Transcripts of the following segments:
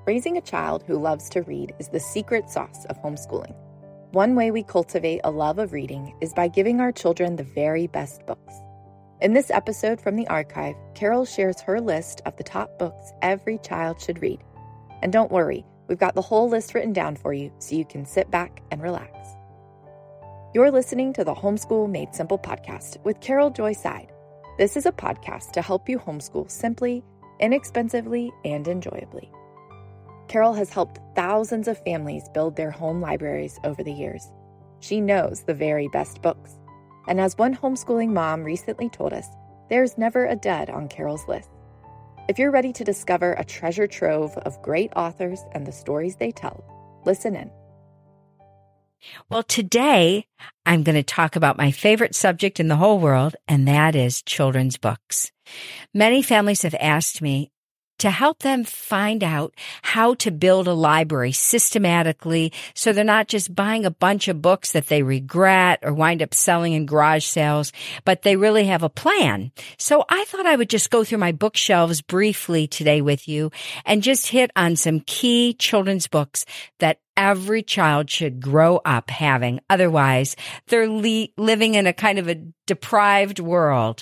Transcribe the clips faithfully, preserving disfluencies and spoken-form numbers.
Raising a child who loves to read is the secret sauce of homeschooling. One way we cultivate a love of reading is by giving our children the very best books. In this episode from the archive, Carol shares her list of the top books every child should read. And don't worry, we've got the whole list written down for you so you can sit back and relax. You're listening to the Homeschool Made Simple podcast with Carol Joy Seid. This is a podcast to help you homeschool simply, inexpensively, and enjoyably. Carol has helped thousands of families build their home libraries over the years. She knows the very best books. And as one homeschooling mom recently told us, there's never a dud on Carol's list. If you're ready to discover a treasure trove of great authors and the stories they tell, listen in. Well, today I'm going to talk about my favorite subject in the whole world, and that is children's books. Many families have asked me to help them find out how to build a library systematically so they're not just buying a bunch of books that they regret or wind up selling in garage sales, but they really have a plan. So I thought I would just go through my bookshelves briefly today with you and just hit on some key children's books that every child should grow up having. Otherwise, they're le- living in a kind of a deprived world.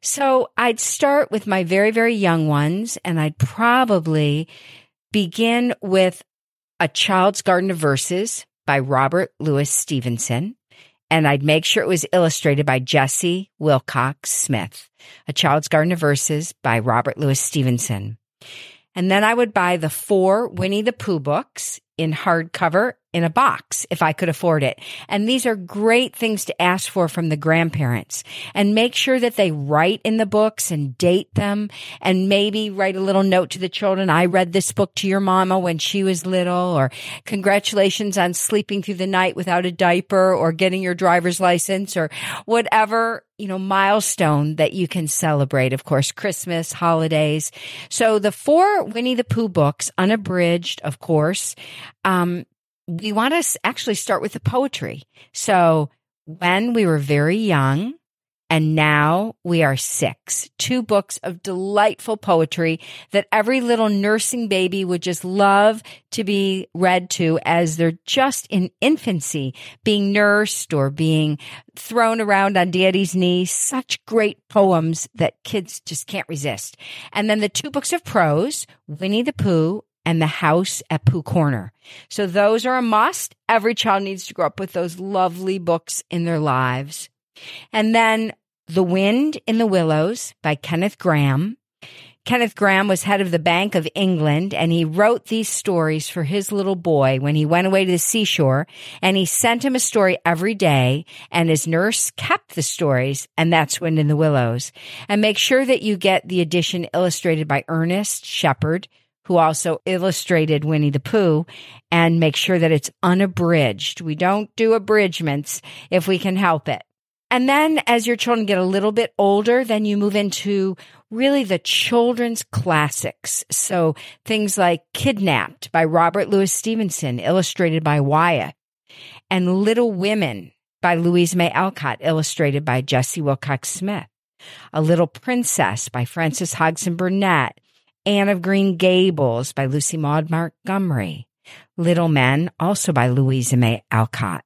So I'd start with my very, very young ones, and I'd probably begin with A Child's Garden of Verses by Robert Louis Stevenson. And I'd make sure it was illustrated by Jessie Wilcox Smith. A Child's Garden of Verses by Robert Louis Stevenson. And then I would buy the four Winnie the Pooh books in hardcover in a box if I could afford it. And these are great things to ask for from the grandparents. And make sure that they write in the books and date them, and maybe write a little note to the children. I read this book to your mama when she was little, or congratulations on sleeping through the night without a diaper, or getting your driver's license, or whatever, you know, milestone that you can celebrate. Of course, Christmas, holidays. So the four Winnie the Pooh books, unabridged, of course. Um, we want to actually start with the poetry. So when we were very young, and now we are six, two books of delightful poetry that every little nursing baby would just love to be read to as they're just in infancy, being nursed or being thrown around on daddy's knee. Such great poems that kids just can't resist. And then the two books of prose, Winnie the Pooh and The House at Pooh Corner. So those are a must. Every child needs to grow up with those lovely books in their lives. And then The Wind in the Willows by Kenneth Grahame. Kenneth Grahame was head of the Bank of England, and he wrote these stories for his little boy when he went away to the seashore, and he sent him a story every day, and his nurse kept the stories, and that's Wind in the Willows. And make sure that you get the edition illustrated by Ernest Shepard, who also illustrated Winnie the Pooh, and make sure that it's unabridged. We don't do abridgments if we can help it. And then as your children get a little bit older, then you move into really the children's classics. So things like Kidnapped by Robert Louis Stevenson, illustrated by Wyatt, and Little Women by Louisa May Alcott, illustrated by Jessie Wilcox Smith. A Little Princess by Frances Hodgson Burnett. Anne of Green Gables by Lucy Maud Montgomery. Little Men, also by Louisa May Alcott.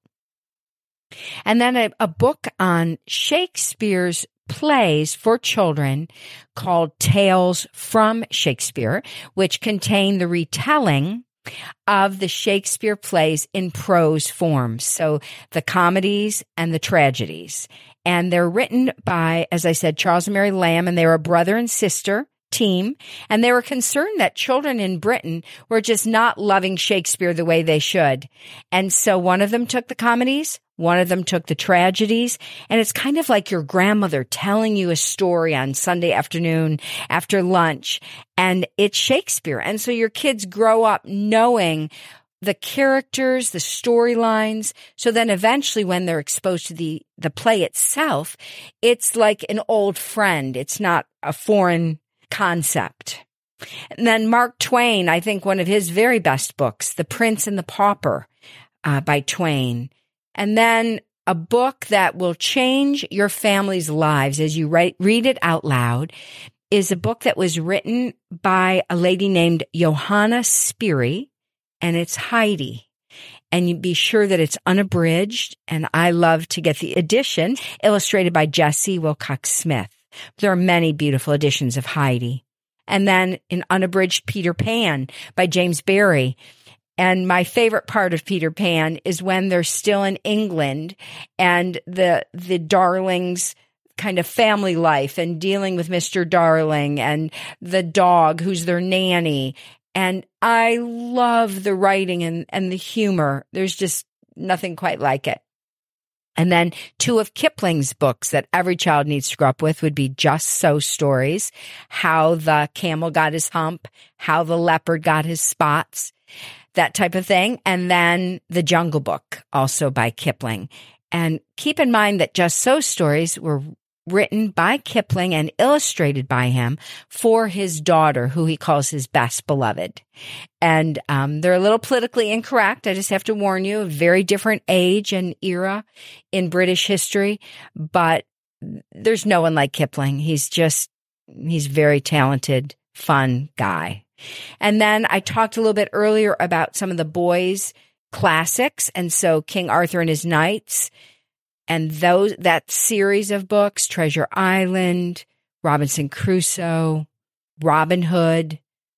And then a, a book on Shakespeare's plays for children called Tales from Shakespeare, which contain the retelling of the Shakespeare plays in prose form. So the comedies and the tragedies. And they're written by, as I said, Charles and Mary Lamb, and they're a brother and sister team, and they were concerned that children in Britain were just not loving Shakespeare the way they should. And so one of them took the comedies, one of them took the tragedies, and it's kind of like your grandmother telling you a story on Sunday afternoon after lunch, and it's Shakespeare. And so your kids grow up knowing the characters, the storylines. So then eventually when they're exposed to the, the play itself, it's like an old friend. It's not a foreign concept. And then Mark Twain, I think one of his very best books, The Prince and the Pauper uh, by Twain. And then a book that will change your family's lives as you write, read it out loud is a book that was written by a lady named Johanna Spyri, and it's Heidi. And you be sure that it's unabridged, and I love to get the edition illustrated by Jessie Wilcox Smith. There are many beautiful editions of Heidi. And then an unabridged Peter Pan by James Barrie. And my favorite part of Peter Pan is when they're still in England and the the Darlings' kind of family life and dealing with Mister Darling and the dog who's their nanny. And I love the writing and, and the humor. There's just nothing quite like it. And then two of Kipling's books that every child needs to grow up with would be Just So stories, How the Camel Got His Hump, How the Leopard Got His Spots, that type of thing. And then The Jungle Book, also by Kipling. And keep in mind that Just So stories were written by Kipling and illustrated by him for his daughter, who he calls his best beloved. And um, they're a little politically incorrect. I just have to warn you, a very different age and era in British history. But there's no one like Kipling. He's just, he's very talented, fun guy. And then I talked a little bit earlier about some of the boys' classics. And so King Arthur and His Knights, and those that series of books, Treasure Island, Robinson Crusoe, Robin Hood,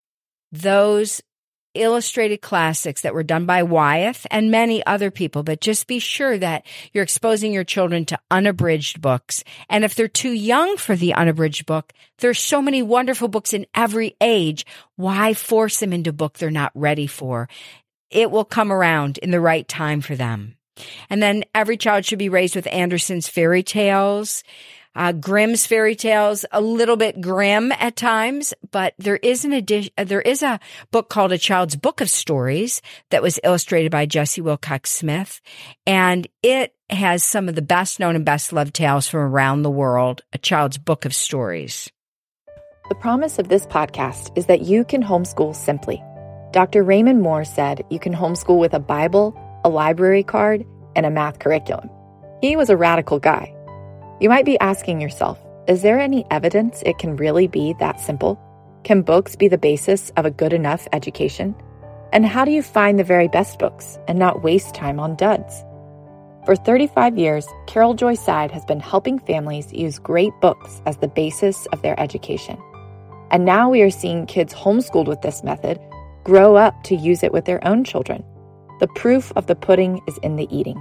those illustrated classics that were done by Wyeth and many other people. But just be sure that you're exposing your children to unabridged books. And if they're too young for the unabridged book, there's so many wonderful books in every age. Why force them into a book they're not ready for? It will come around in the right time for them. And then every child should be raised with Andersen's fairy tales, uh, Grimm's fairy tales, a little bit grim at times, but there is an addition, there is a book called A Child's Book of Stories that was illustrated by Jessie Wilcox Smith. And it has some of the best known and best loved tales from around the world, A Child's Book of Stories. The promise of this podcast is that you can homeschool simply. Doctor Raymond Moore said you can homeschool with a Bible, a library card, and a math curriculum. He was a radical guy. You might be asking yourself, is there any evidence it can really be that simple? Can books be the basis of a good enough education? And how do you find the very best books and not waste time on duds? For thirty-five years, Carol Joy Seid has been helping families use great books as the basis of their education. And now we are seeing kids homeschooled with this method grow up to use it with their own children. The proof of the pudding is in the eating.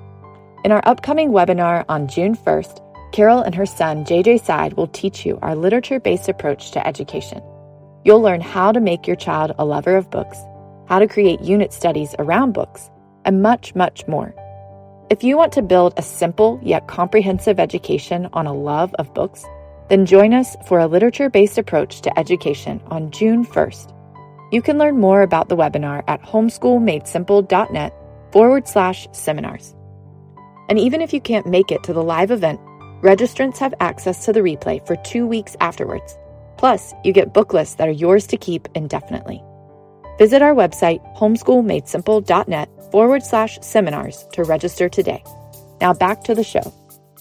In our upcoming webinar on June first, Carol and her son, J J Seid, will teach you our literature-based approach to education. You'll learn how to make your child a lover of books, how to create unit studies around books, and much, much more. If you want to build a simple yet comprehensive education on a love of books, then join us for a literature-based approach to education on June first. You can learn more about the webinar at homeschoolmadesimple.net forward slash seminars. And even if you can't make it to the live event, registrants have access to the replay for two weeks afterwards. Plus, you get book lists that are yours to keep indefinitely. Visit our website, homeschoolmadesimple.net forward slash seminars to register today. Now back to the show.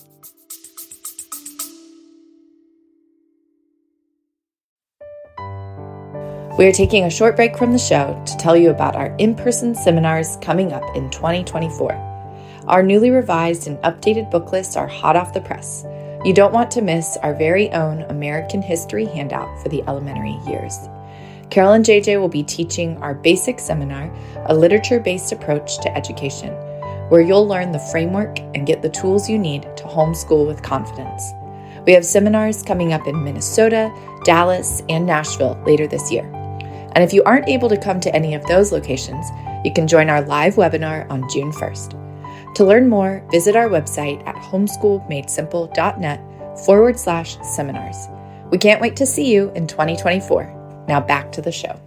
We are taking a short break from the show to tell you about our in-person seminars coming up in twenty twenty-four. Our newly revised and updated book lists are hot off the press. You don't want to miss our very own American history handout for the elementary years. Carol and J J will be teaching our basic seminar, A Literature-Based Approach to Education, where you'll learn the framework and get the tools you need to homeschool with confidence. We have seminars coming up in Minnesota, Dallas, and Nashville later this year. And if you aren't able to come to any of those locations, you can join our live webinar on June first. To learn more, visit our website at homeschoolmadesimple.net forward slash seminars. We can't wait to see you in twenty twenty-four. Now back to the show.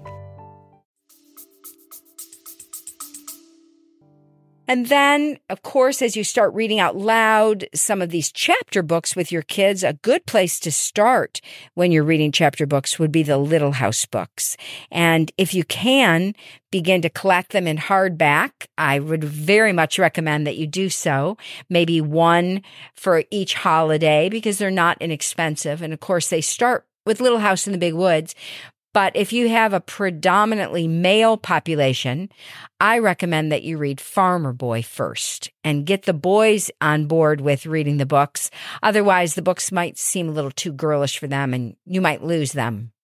And then, of course, as you start reading out loud some of these chapter books with your kids, a good place to start when you're reading chapter books would be the Little House books. And if you can, begin to collect them in hardback. I would very much recommend that you do so. Maybe one for each holiday because they're not inexpensive. And of course, they start with Little House in the Big Woods. But if you have a predominantly male population, I recommend that you read Farmer Boy first and get the boys on board with reading the books. Otherwise, the books might seem a little too girlish for them and you might lose them.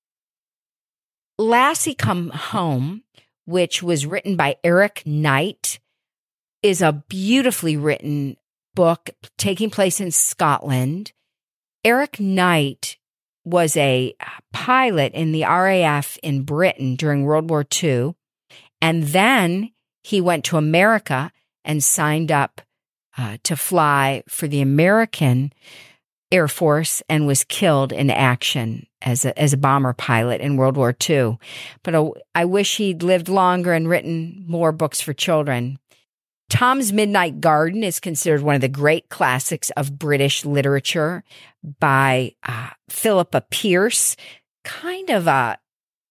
Lassie Come Home, which was written by Eric Knight, is a beautifully written book taking place in Scotland. Eric Knight was a pilot in the R A F in Britain during World War Two. And then he went to America and signed up uh, to fly for the American Air Force and was killed in action as a, as a bomber pilot in World War Two. But uh, I wish he'd lived longer and written more books for children. Tom's Midnight Garden is considered one of the great classics of British literature by uh, Philippa Pierce. Kind of a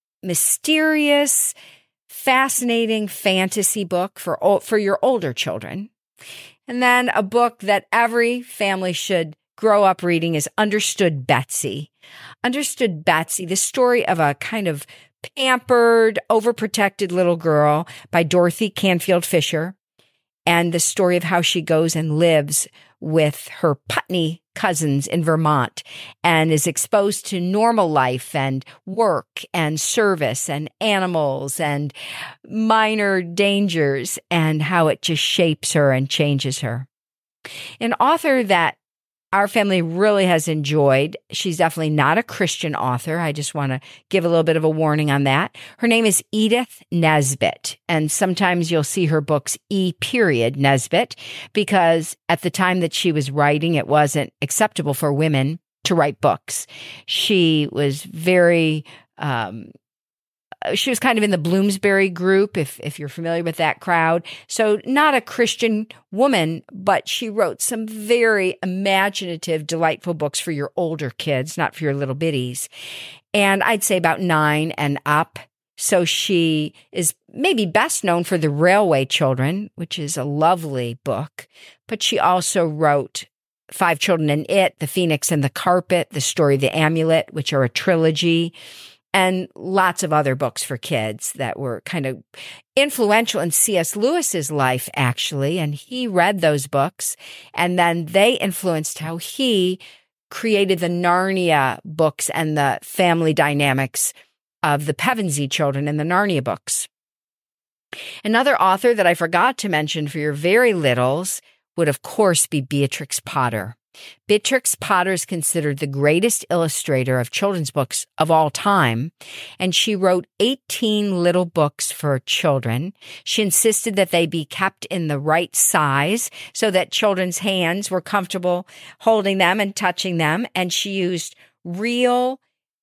mysterious, fascinating fantasy book for for your older children. And then a book that every family should grow up reading is Understood Betsy. Understood Betsy, the story of a kind of pampered, overprotected little girl by Dorothy Canfield Fisher, and the story of how she goes and lives with her Putney cousins in Vermont and is exposed to normal life and work and service and animals and minor dangers and how it just shapes her and changes her. An author that our family really has enjoyed. She's definitely not a Christian author. I just want to give a little bit of a warning on that. Her name is Edith Nesbit, and sometimes you'll see her books E. period Nesbit, because at the time that she was writing, it wasn't acceptable for women to write books. She was very... Um, She was kind of in the Bloomsbury group, if if you're familiar with that crowd. So not a Christian woman, but she wrote some very imaginative, delightful books for your older kids, not for your little bitties. And I'd say about nine and up. So she is maybe best known for The Railway Children, which is a lovely book. But she also wrote Five Children and It, The Phoenix and the Carpet, The Story of the Amulet, which are a trilogy, and lots of other books for kids that were kind of influential in C S Lewis's life, actually. And he read those books, and then they influenced how he created the Narnia books and the family dynamics of the Pevensey children in the Narnia books. Another author that I forgot to mention for your very littles would, of course, be Beatrix Potter. Beatrix Potter is considered the greatest illustrator of children's books of all time, and she wrote eighteen little books for children. She insisted that they be kept in the right size so that children's hands were comfortable holding them and touching them, and she used real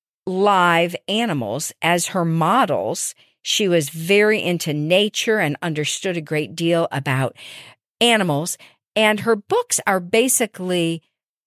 live animals as her models. She was very into nature and understood a great deal about animals. And her books are basically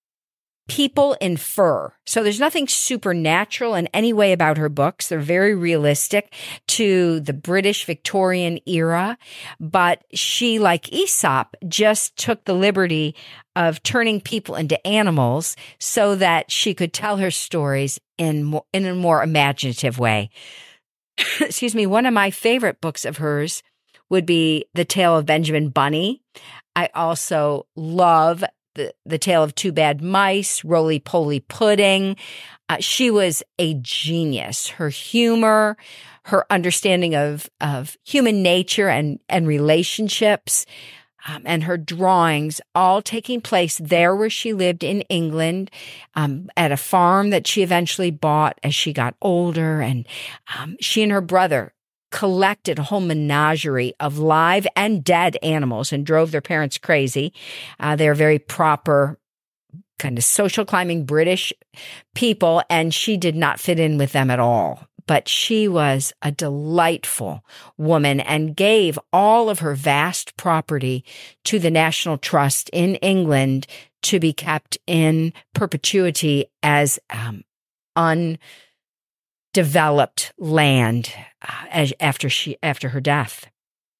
people in fur. So there's nothing supernatural in any way about her books. They're very realistic to the British Victorian era. But she, like Aesop, just took the liberty of turning people into animals so that she could tell her stories in, more, in a more imaginative way. Excuse me. One of my favorite books of hers would be The Tale of Benjamin Bunny. I also love the, the Tale of Two Bad Mice, Roly Poly Pudding. Uh, she was a genius. Her humor, her understanding of, of human nature and, and relationships, um, and her drawings all taking place there where she lived in England, um, at a farm that she eventually bought as she got older. And um, she and her brother collected a whole menagerie of live and dead animals and drove their parents crazy. Uh, they're very proper, kind of social climbing British people, and she did not fit in with them at all. But she was a delightful woman and gave all of her vast property to the National Trust in England to be kept in perpetuity as um, un. developed land uh, as, after she after her death.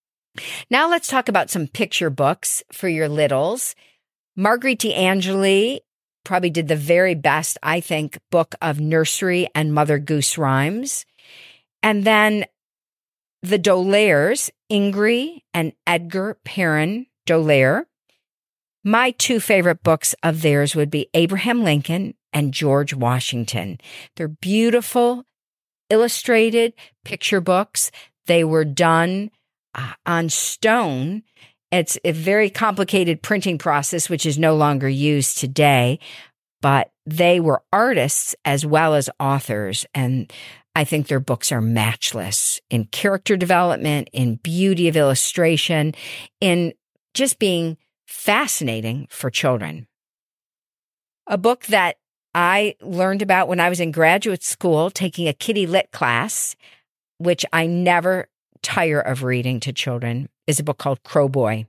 Now let's talk about some picture books for your littles. Marguerite D'Angeli probably did the very best, I think, book of nursery and Mother Goose rhymes. And then the D'Aulairs, Ingrid and Edgar Perrin D'Aulaire. My two favorite books of theirs would be Abraham Lincoln and George Washington. They're beautiful, illustrated picture books. They were done uh, on stone. It's a very complicated printing process, which is no longer used today, but they were artists as well as authors. And I think their books are matchless in character development, in beauty of illustration, in just being fascinating for children. A book that I learned about when I was in graduate school, taking a kitty lit class, which I never tire of reading to children, is a book called Crowboy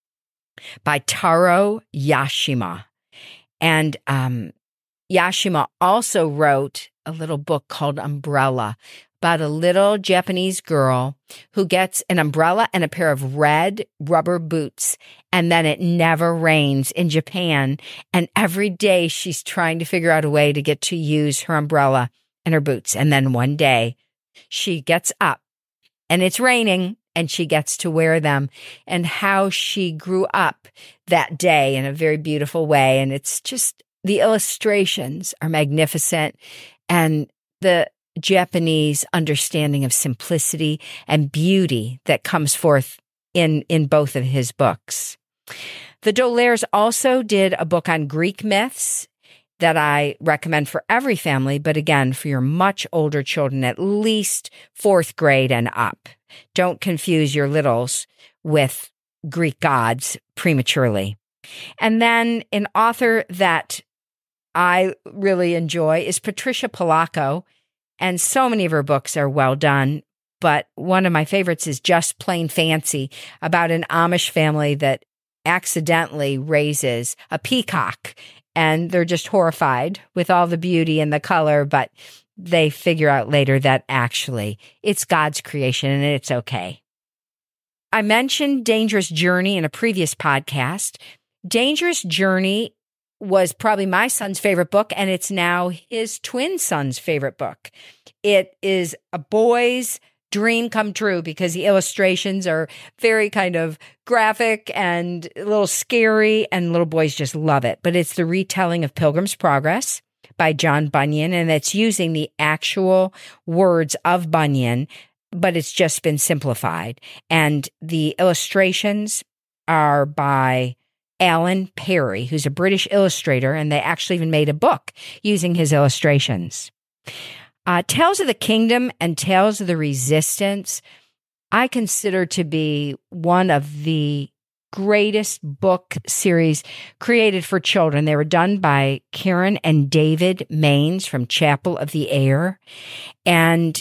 by Taro Yashima. And um, Yashima also wrote a little book called Umbrella about a little Japanese girl who gets an umbrella and a pair of red rubber boots, and then it never rains in Japan. And every day she's trying to figure out a way to get to use her umbrella and her boots. And then one day she gets up and it's raining and she gets to wear them, and how she grew up that day in a very beautiful way. And it's just, the illustrations are magnificent, and the Japanese understanding of simplicity and beauty that comes forth in, in both of his books. The D'Aulairs also did a book on Greek myths that I recommend for every family, but again, for your much older children, at least fourth grade and up. Don't confuse your littles with Greek gods prematurely. And then an author that I really enjoy is Patricia Polacco, and so many of her books are well done, but one of my favorites is Just Plain Fancy, about an Amish family that accidentally raises a peacock, and they're just horrified with all the beauty and the color, but they figure out later that actually it's God's creation and it's okay. I mentioned Dangerous Journey in a previous podcast. Dangerous Journey was probably my son's favorite book, and it's now his twin son's favorite book. It is a boy's dream come true because the illustrations are very kind of graphic and a little scary, and little boys just love it. But it's the retelling of Pilgrim's Progress by John Bunyan, and it's using the actual words of Bunyan, but it's just been simplified. And the illustrations are by Alan Perry, who's a British illustrator, and they actually even made a book using his illustrations. Uh, Tales of the Kingdom and Tales of the Resistance, I consider to be one of the greatest book series created for children. They were done by Karen and David Maines from Chapel of the Air, and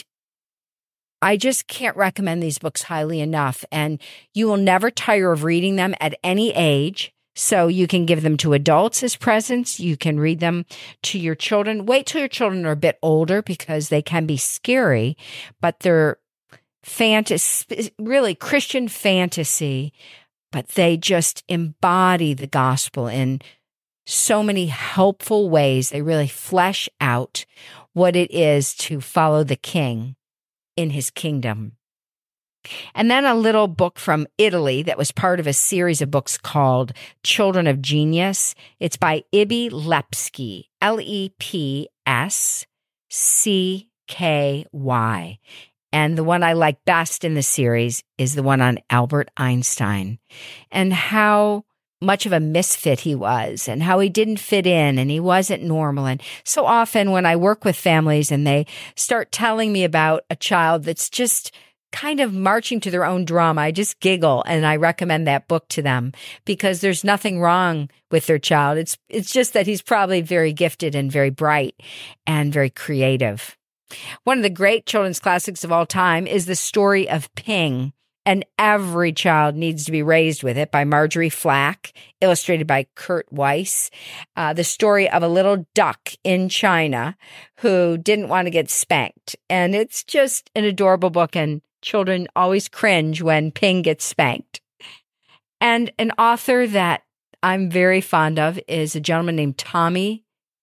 I just can't recommend these books highly enough, and you will never tire of reading them at any age. So you can give them to adults as presents. You can read them to your children. Wait till your children are a bit older because they can be scary, but they're fantasy, really Christian fantasy, but they just embody the gospel in so many helpful ways. They really flesh out what it is to follow the King in his kingdom. And then a little book from Italy that was part of a series of books called Children of Genius. It's by Ibi Lepsky, L E P S C K Y. And the one I like best in the series is the one on Albert Einstein and how much of a misfit he was and how he didn't fit in and he wasn't normal. And so often when I work with families and they start telling me about a child that's just kind of marching to their own drum, I just giggle and I recommend that book to them because there's nothing wrong with their child. It's it's just that he's probably very gifted and very bright and very creative. One of the great children's classics of all time is The Story of Ping, and every child needs to be raised with it, by Marjorie Flack, illustrated by Kurt Weiss. Uh, the story of a little duck in China who didn't want to get spanked. And it's just an adorable book, and children always cringe when Ping gets spanked. And an author that I'm very fond of is a gentleman named Tommy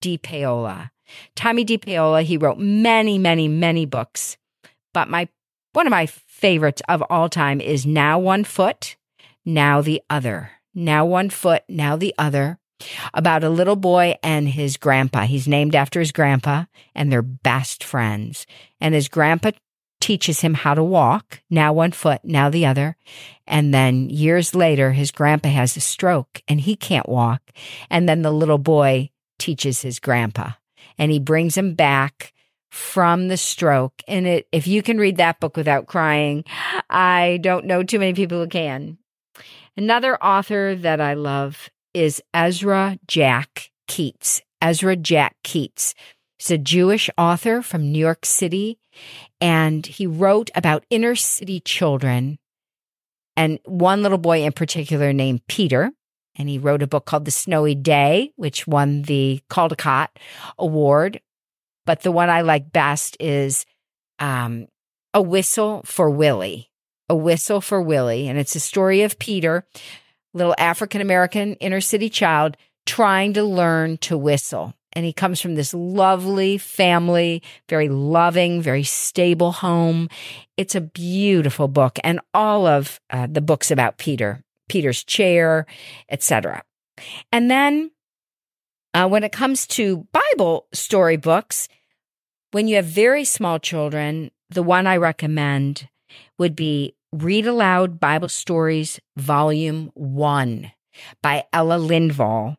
DePaola. Tommy DePaola, he wrote many, many, many books, but my one of my favorites of all time is Now One Foot, Now the Other. Now One Foot, Now the Other, about a little boy and his grandpa. He's named after his grandpa, and they're best friends. And his grandpa teaches him how to walk, now one foot, now the other. And then years later, his grandpa has a stroke and he can't walk. And then the little boy teaches his grandpa, and he brings him back from the stroke. And it, if you can read that book without crying, I don't know too many people who can. Another author that I love is Ezra Jack Keats. Ezra Jack Keats. He's a Jewish author from New York City, and he wrote about inner city children, and one little boy in particular named Peter. And he wrote a book called The Snowy Day, which won the Caldecott Award. But the one I like best is um, A Whistle for Willie. A Whistle for Willie. And it's a story of Peter, little African-American inner city child, trying to learn to whistle. And he comes from this lovely family, very loving, very stable home. It's a beautiful book. And all of uh, the books about Peter, Peter's Chair, et cetera. And then uh, when it comes to Bible storybooks, when you have very small children, the one I recommend would be Read Aloud Bible Stories, Volume one by Ella Lindvall.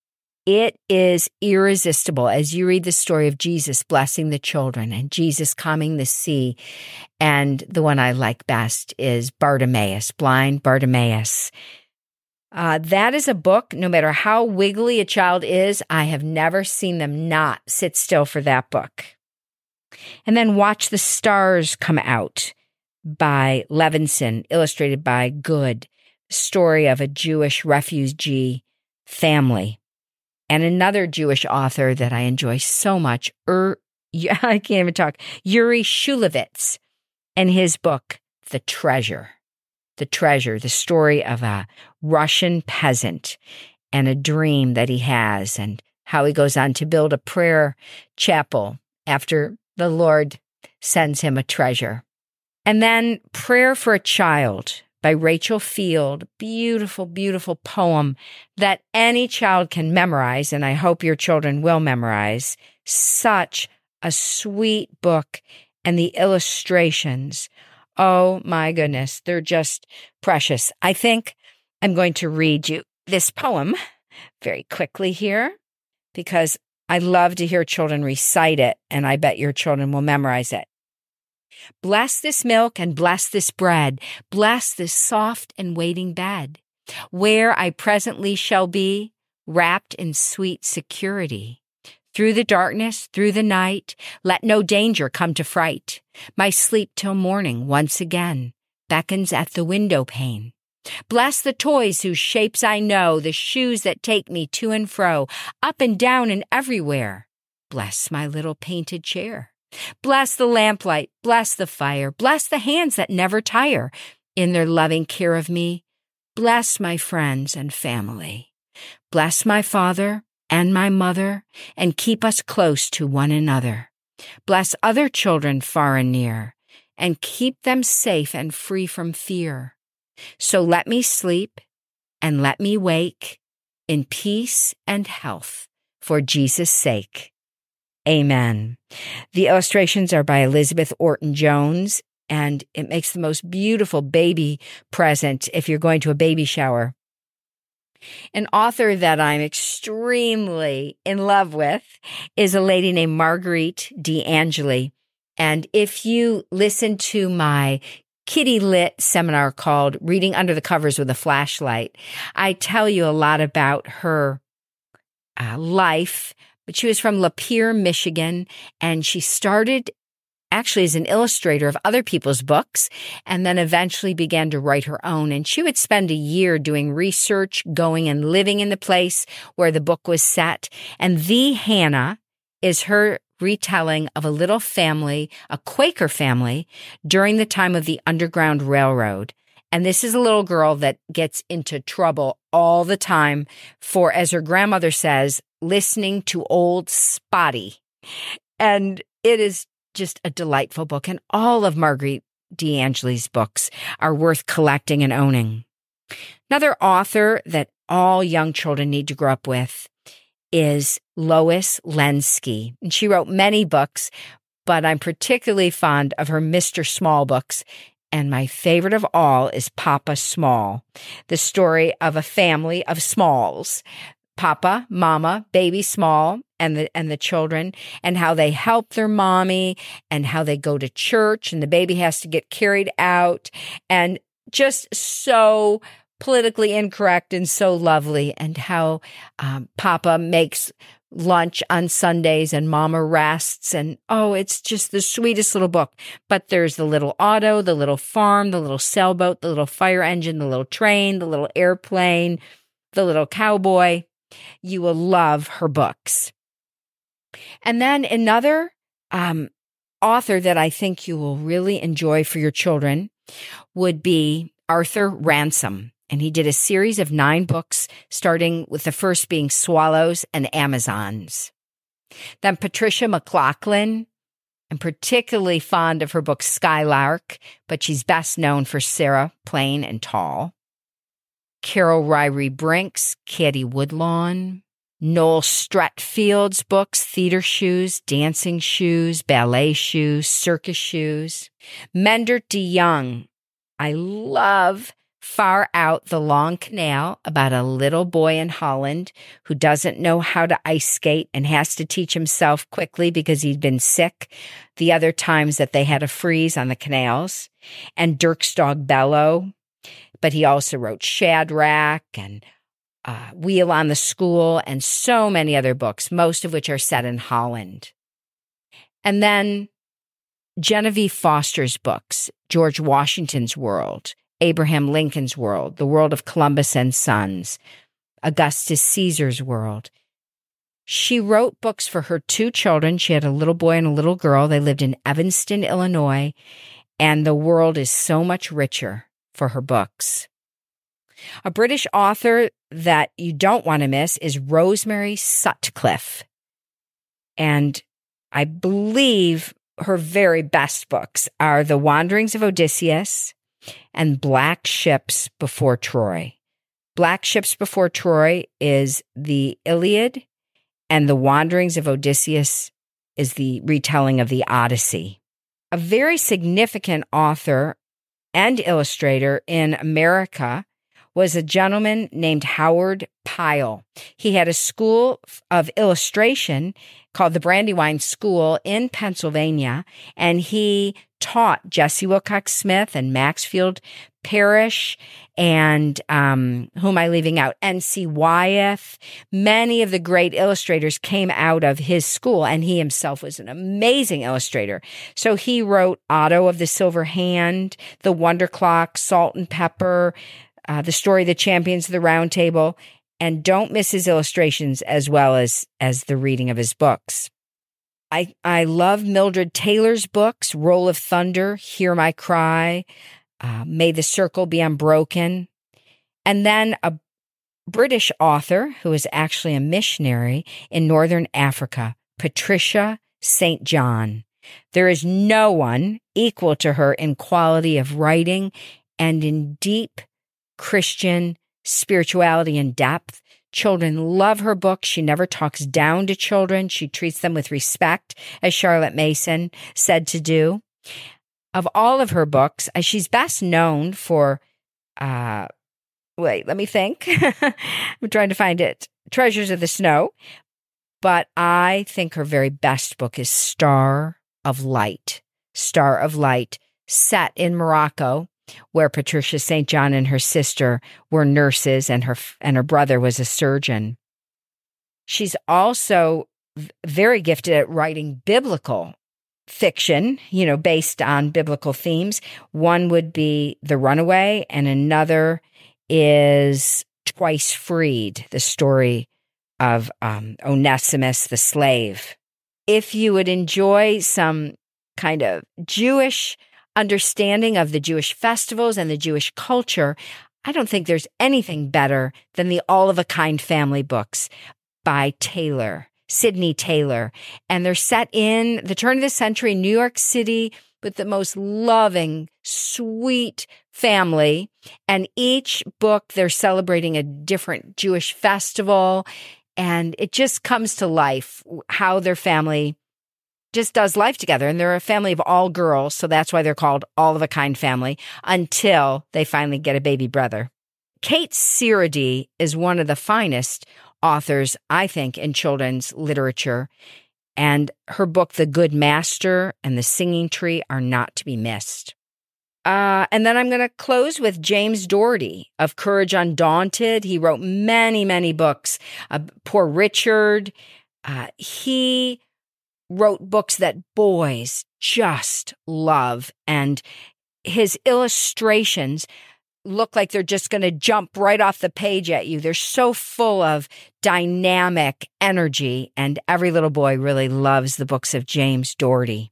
It is irresistible as you read the story of Jesus blessing the children and Jesus calming the sea. And the one I like best is Bartimaeus, Blind Bartimaeus. Uh, that is a book, no matter how wiggly a child is, I have never seen them not sit still for that book. And then Watch the Stars Come Out by Levinson, illustrated by Good, story of a Jewish refugee family. And another Jewish author that I enjoy so much, Ur, I can't even talk, Yuri Shulevitz, and his book, The Treasure. The Treasure, the story of a Russian peasant and a dream that he has, and how he goes on to build a prayer chapel after the Lord sends him a treasure. And then Prayer for a Child by Rachel Field. Beautiful, beautiful poem that any child can memorize, and I hope your children will memorize. Such a sweet book, and the illustrations, oh my goodness, they're just precious. I think I'm going to read you this poem very quickly here, because I love to hear children recite it, and I bet your children will memorize it. Bless this milk and bless this bread. Bless this soft and waiting bed, where I presently shall be, wrapped in sweet security. Through the darkness, through the night, let no danger come to fright. My sleep till morning once again beckons at the window pane. Bless the toys whose shapes I know, the shoes that take me to and fro, up and down and everywhere. Bless my little painted chair. Bless the lamplight, bless the fire, bless the hands that never tire in their loving care of me. Bless my friends and family. Bless my father and my mother, and keep us close to one another. Bless other children far and near, and keep them safe and free from fear. So let me sleep and let me wake in peace and health for Jesus' sake. Amen. The illustrations are by Elizabeth Orton Jones, and it makes the most beautiful baby present if you're going to a baby shower. An author that I'm extremely in love with is a lady named Marguerite D'Angeli. And if you listen to my Kitty Lit seminar called Reading Under the Covers with a Flashlight, I tell you a lot about her uh, life. But she was from Lapeer, Michigan, and she started actually as an illustrator of other people's books, and then eventually began to write her own. And she would spend a year doing research, going and living in the place where the book was set. And The Hannah is her retelling of a little family, a Quaker family, during the time of the Underground Railroad. And this is a little girl that gets into trouble all the time for, as her grandmother says, Listening to Old Spotty. And it is just a delightful book. And all of Marguerite D'Angeli's books are worth collecting and owning. Another author that all young children need to grow up with is Lois Lenski. And she wrote many books, but I'm particularly fond of her Mister Small books. And my favorite of all is Papa Small, the story of a family of Smalls, Papa, Mama, Baby Small, and the and the children, and how they help their mommy, and how they go to church, and the baby has to get carried out, and just so politically incorrect and so lovely, and how um, Papa makes lunch on Sundays and Mama rests. And oh, it's just the sweetest little book. But there's the little auto, the little farm, the little sailboat, the little fire engine, the little train, the little airplane, the little cowboy. You will love her books. And then another um, author that I think you will really enjoy for your children would be Arthur Ransome. And he did a series of nine books, starting with the first being Swallows and Amazons. Then Patricia McLaughlin. I'm particularly fond of her book Skylark, but she's best known for Sarah, Plain and Tall. Carol Ryrie Brink's Caddy Woodlawn. Noel Streatfeild's books, Theater Shoes, Dancing Shoes, Ballet Shoes, Circus Shoes. Mendert de Young. I love Far Out the Long Canal, about a little boy in Holland who doesn't know how to ice skate and has to teach himself quickly because he'd been sick the other times that they had a freeze on the canals. And Dirk's Dog Bello. But he also wrote Shadrach and uh, Wheel on the School and so many other books, most of which are set in Holland. And then Genevieve Foster's books, George Washington's World, Abraham Lincoln's World, The World of Columbus and Sons, Augustus Caesar's World. She wrote books for her two children. She had a little boy and a little girl. They lived in Evanston, Illinois, and the world is so much richer for her books. A British author that you don't want to miss is Rosemary Sutcliffe. And I believe her very best books are The Wanderings of Odysseus and Black Ships Before Troy. Black Ships Before Troy is the Iliad, and The Wanderings of Odysseus is the retelling of the Odyssey. A very significant author and illustrator in America was a gentleman named Howard Pyle. He had a school of illustration called the Brandywine School in Pennsylvania, and he taught Jessie Wilcox Smith and Maxfield Parrish and um, who am I leaving out? N C Wyeth. Many of the great illustrators came out of his school, and he himself was an amazing illustrator. So he wrote Otto of the Silver Hand, The Wonder Clock, Salt and Pepper, uh, The Story of the Champions of the Round Table, and don't miss his illustrations as well as, as the reading of his books. I, I love Mildred Taylor's books, Roll of Thunder, Hear My Cry, uh, May the Circle Be Unbroken. And then a British author who is actually a missionary in Northern Africa, Patricia Saint John. There is no one equal to her in quality of writing and in deep Christian spirituality and depth. Children love her books. She never talks down to children. She treats them with respect, as Charlotte Mason said to do. Of all of her books, she's best known for, uh, wait, let me think. I'm trying to find it. Treasures of the Snow. But I think her very best book is Star of Light. Star of Light, set in Morocco, where Patricia Saint John and her sister were nurses and her and her brother was a surgeon. She's also very gifted at writing biblical fiction, you know, based on biblical themes. One would be The Runaway, and another is Twice Freed, the story of um, Onesimus the slave. If you would enjoy some kind of Jewish understanding of the Jewish festivals and the Jewish culture, I don't think there's anything better than the All of a Kind family books by Taylor, Sidney Taylor. And they're set in the turn of the century in New York City with the most loving, sweet family. And each book, they're celebrating a different Jewish festival. And it just comes to life how their family just does life together. And they're a family of all girls, so that's why they're called All of a Kind Family, until they finally get a baby brother. Kate Searady is one of the finest authors, I think, in children's literature. And her book, The Good Master and The Singing Tree, are not to be missed. Uh, and then I'm going to close with James Doherty of Courage Undaunted. He wrote many, many books. Uh, Poor Richard. Uh, he wrote books that boys just love. And his illustrations look like they're just going to jump right off the page at you. They're so full of dynamic energy. And every little boy really loves the books of James Doherty.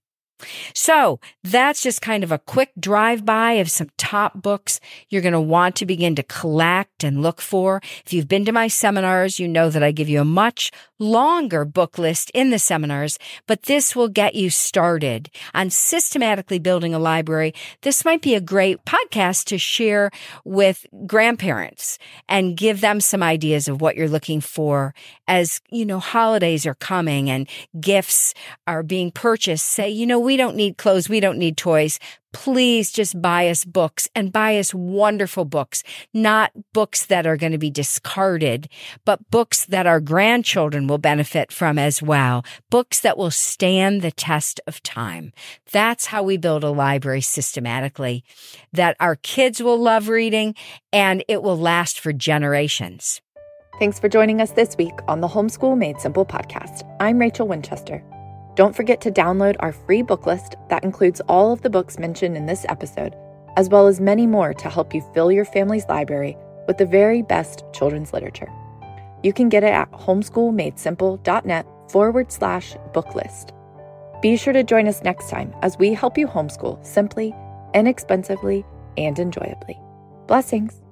So that's just kind of a quick drive-by of some top books you're going to want to begin to collect and look for. If you've been to my seminars, you know that I give you a much longer book list in the seminars, but this will get you started on systematically building a library. This might be a great podcast to share with grandparents and give them some ideas of what you're looking for as, you know, holidays are coming and gifts are being purchased. Say, you know, we don't need clothes, we don't need toys. Please just buy us books and buy us wonderful books, not books that are going to be discarded, but books that our grandchildren will benefit from as well, books that will stand the test of time. That's how we build a library systematically, that our kids will love reading and it will last for generations. Thanks for joining us this week on the Homeschool Made Simple podcast. I'm Rachel Winchester. Don't forget to download our free book list that includes all of the books mentioned in this episode, as well as many more to help you fill your family's library with the very best children's literature. You can get it at homeschoolmadesimple.net forward slash book list. Be sure to join us next time as we help you homeschool simply, inexpensively, and enjoyably. Blessings.